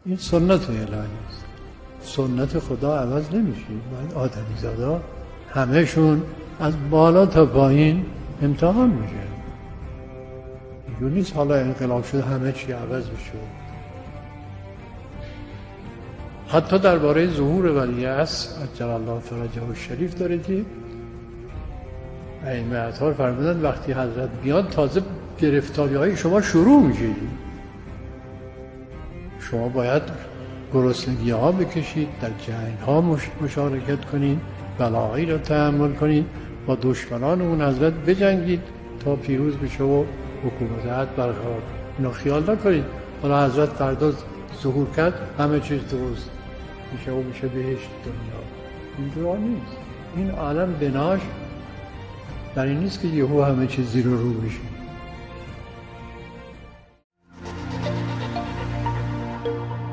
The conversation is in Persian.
این سنت الهی است. سنت خدا عوض نمیشه. باید آدمی زادا همهشون از بالا تا پایین امتحان میشه. اینجور نیست حالا انقلاب شده همه چی عوض بشه. حتی درباره ظهور ولیعصر عجل الله فرجه الشریف داره که ائمه اطهار فرمودند وقتی حضرت بیاد تازه گرفتاری‌های شما شروع میشه. شما باید گرسنگی‌ها بکشید، در جنگ‌ها مشارکت کنید، بلاهایی را تحمل کنید، با دشمنان اون حضرت بجنگید تا پیروز بشه و حکومت عدل برقرار. اینا خیال نکنید حالا حضرت فردا ظهور کرد همه چیز درست میشه و میشه بهشت دنیا. اینجور نیست. این عالم بناش در این نیست که یهو همه چیز زیر و رو بشه.